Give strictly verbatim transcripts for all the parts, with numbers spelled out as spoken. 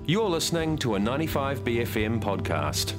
You're listening to a ninety-five B F M podcast.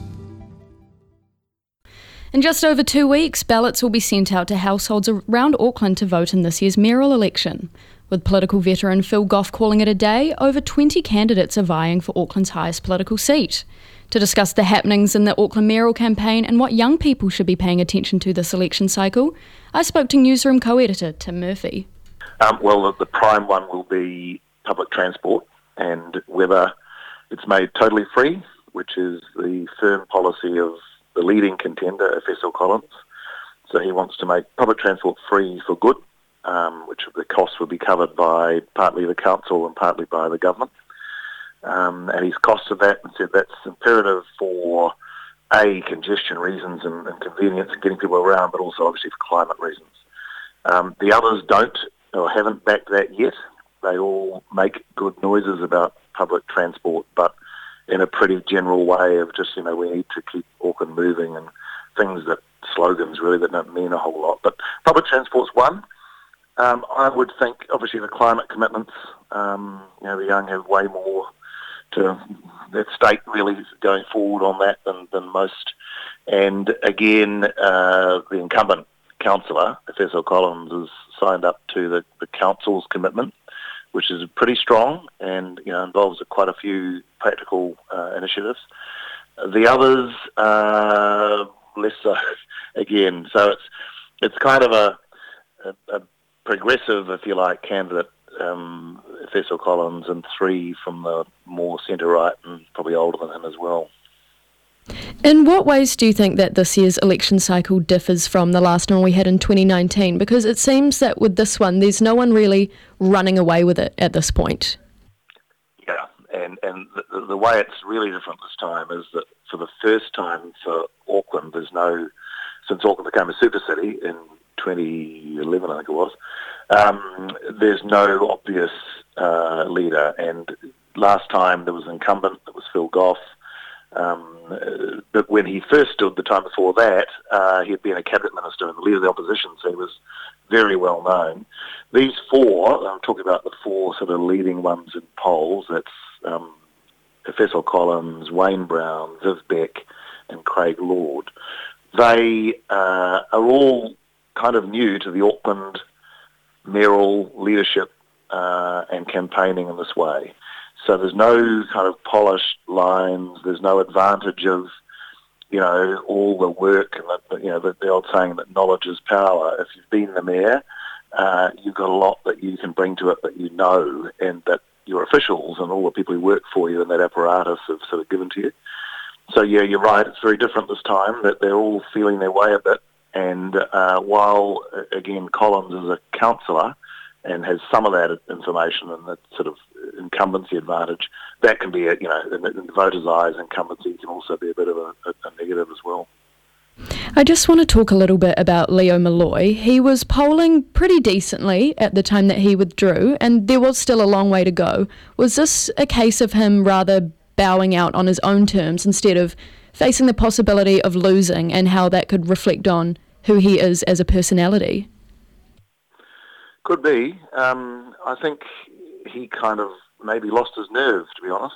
In just over two weeks, ballots will be sent out to households around Auckland to vote in this year's mayoral election. With political veteran Phil Goff calling it a day, over twenty candidates are vying for Auckland's highest political seat. To discuss the happenings in the Auckland mayoral campaign and what young people should be paying attention to this election cycle, I spoke to Newsroom co-editor Tim Murphy. Um, well, the prime one will be public transport and whether it's made totally free, which is the firm policy of the leading contender, F S L Collins. So he wants to make public transport free for good, um, which the costs will be covered by partly the council and partly by the government. Um, and he's costed that and said that's imperative for, A, congestion reasons and, and convenience and getting people around, but also obviously for climate reasons. Um, the others don't or haven't backed that yet. They all make good noises about public transport, but in a pretty general way of just, you know, we need to keep Auckland moving and things that, slogans really that don't mean a whole lot. But public transport's one. Um, I would think, obviously, the climate commitments, um, you know, the young have way more to that state really going forward on that than, than most. And again, uh, the incumbent councillor, F S L Collins, has signed up to the, the council's commitment, which is pretty strong and, you know, involves quite a few practical uh, initiatives. The others, uh, less so, again. So it's it's kind of a, a, a progressive, if you like, candidate, um, F S L Collins, and three from the more centre-right and probably older than him as well. In what ways do you think that this year's election cycle differs from the last one we had in twenty nineteen? Because it seems that with this one, there's no one really running away with it at this point. Yeah, and, and the, the way it's really different this time is that for the first time for Auckland, there's no, since Auckland became a super city in twenty eleven, I think it was, um, there's no obvious uh, leader. And last time there was an incumbent, it was Phil Goff. Um, but when he first stood the time before that, uh, he had been a cabinet minister and the leader of the opposition, so he was very well known. These four, I'm talking about the four sort of leading ones in polls, that's um, F S L Collins, Wayne Brown, Viv Beck and Craig Lord. They uh, are all kind of new to the Auckland mayoral leadership uh, and campaigning in this way. So there's no kind of polished lines. There's no advantage of, you know, all the work and the, you know, the, the old saying that knowledge is power. If you've been the mayor, uh, you've got a lot that you can bring to it that you know, and that your officials and all the people who work for you in that apparatus have sort of given to you. So yeah, you're right. It's very different this time that they're all feeling their way a bit. And uh, while again Collins is a councillor and has some of that information and that sort of incumbency advantage, that can be, a, you know, in, in the voters' eyes, incumbency can also be a bit of a, a, a negative as well. I just want to talk a little bit about Leo Molloy. He was polling pretty decently at the time that he withdrew, and there was still a long way to go. Was this a case of him rather bowing out on his own terms instead of facing the possibility of losing and how that could reflect on who he is as a personality? Could be. Um, I think he kind of maybe lost his nerve, to be honest.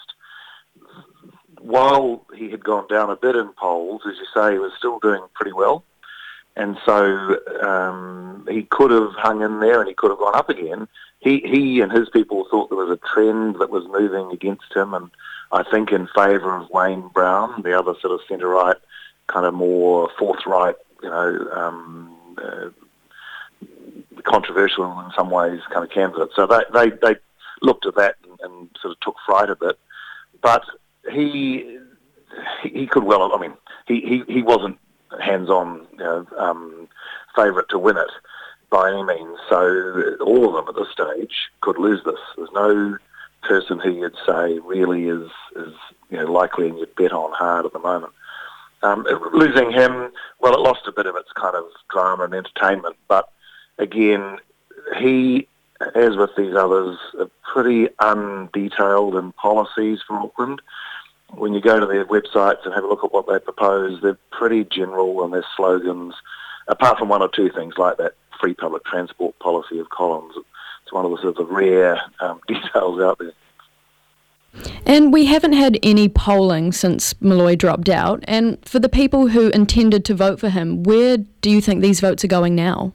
While he had gone down a bit in polls, as you say, he was still doing pretty well. And so um, he could have hung in there and he could have gone up again. He, he and his people thought there was a trend that was moving against him, and I think in favour of Wayne Brown, the other sort of centre-right, kind of more forthright, you know, um, uh, controversial in some ways kind of candidate. So they, they, they looked at that and, and sort of took fright a bit. But he he, he could well, I mean, he, he, he wasn't hands-on, you know, um, favourite to win it by any means. So all of them at this stage could lose this. There's no person who you'd say really is, is you know, likely and you'd bet on hard at the moment. Um, losing him, well, it lost a bit of its kind of drama and entertainment, but again, he, as with these others, are pretty undetailed in policies for Auckland. When you go to their websites and have a look at what they propose, they're pretty general in their slogans, apart from one or two things like that free public transport policy of Collins. It's one of the sort of rare um, details out there. And we haven't had any polling since Molloy dropped out. And for the people who intended to vote for him, where do you think these votes are going now?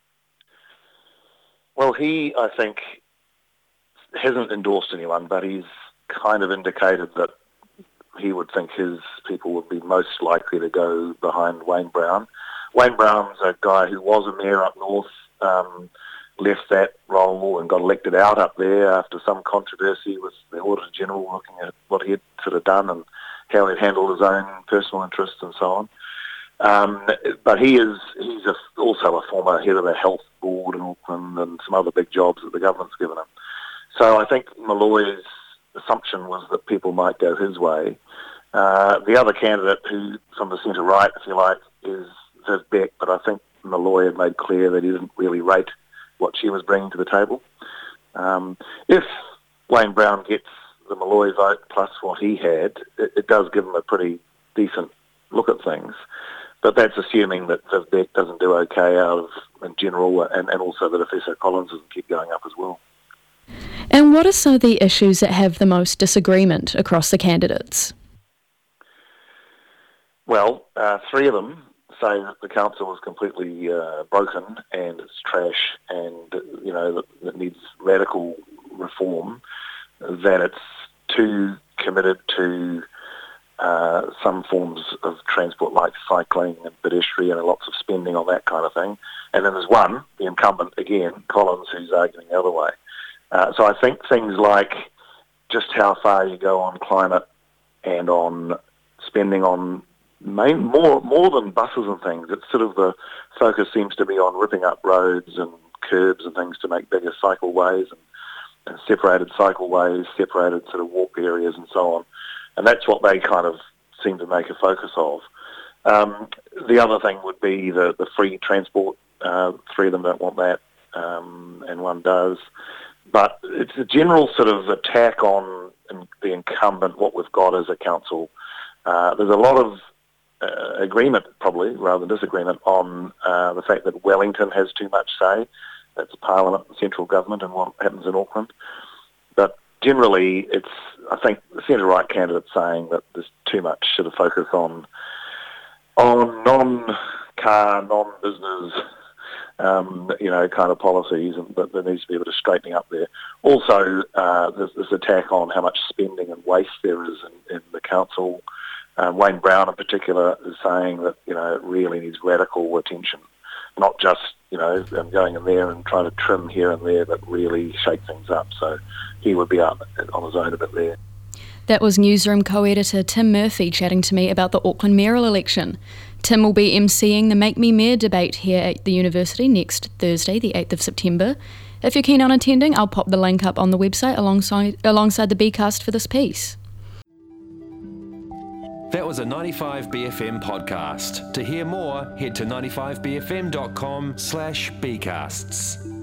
Well, he, I think, hasn't endorsed anyone, but he's kind of indicated that he would think his people would be most likely to go behind Wayne Brown. Wayne Brown's a guy who was a mayor up north, um, left that role and got elected out up there after some controversy with the Auditor General looking at what he had sort of done and how he'd handled his own personal interests and so on. Um, but he is he's a, also a former head of the health board in Auckland and some other big jobs that the government's given him. So I think Molloy's assumption was that people might go his way. Uh, the other candidate who, from the centre-right, if you like, is Viv Beck, but I think Molloy had made clear that he didn't really rate what she was bringing to the table. Um, if Wayne Brown gets the Molloy vote plus what he had, it, it does give him a pretty decent look at things. But that's assuming that Viv Beck doesn't do okay out of in general, and, and also that F S O Collins doesn't keep going up as well. And what are some of the issues that have the most disagreement across the candidates? Well, uh, three of them say that the council is completely uh, broken and it's trash and, you know, that, that needs radical reform, that it's too committed to uh, some forms of transport like cycling and pedestrian and lots of spending on that kind of thing. And then there's one, the incumbent, again, Collins, who's arguing the other way. Uh, so I think things like just how far you go on climate and on spending on main, more more than buses and things. It's sort of the focus seems to be on ripping up roads and curbs and things to make bigger cycleways and, and separated cycleways, separated sort of walk areas and so on. And that's what they kind of seem to make a focus of. Um, the other thing would be the, the free transport. Uh, three of them don't want that, um, and one does. But it's a general sort of attack on the incumbent, what we've got as a council. Uh, there's a lot of uh, agreement, probably, rather than disagreement, on uh, the fact that Wellington has too much say. That's Parliament, central government, and what happens in Auckland. But generally, it's, I think, the centre-right candidate saying that there's too much sort of focus on, on non-car, non-business Um, you know, kind of policies, and but there needs to be a bit of straightening up there. Also, uh, there's this attack on how much spending and waste there is in, in the council. Um, Wayne Brown, in particular, is saying that, you know, it really needs radical attention, not just, you know, um, going in there and trying to trim here and there, but really shake things up. So he would be out on his own a bit there. That was Newsroom co-editor Tim Murphy chatting to me about the Auckland mayoral election. Tim will be emceeing the Make Me Mayor debate here at the university next Thursday, the eighth of September. If you're keen on attending, I'll pop the link up on the website alongside, alongside the Bcast for this piece. That was a ninety-five B F M podcast. To hear more, head to ninety-five b f m dot com slash bcasts.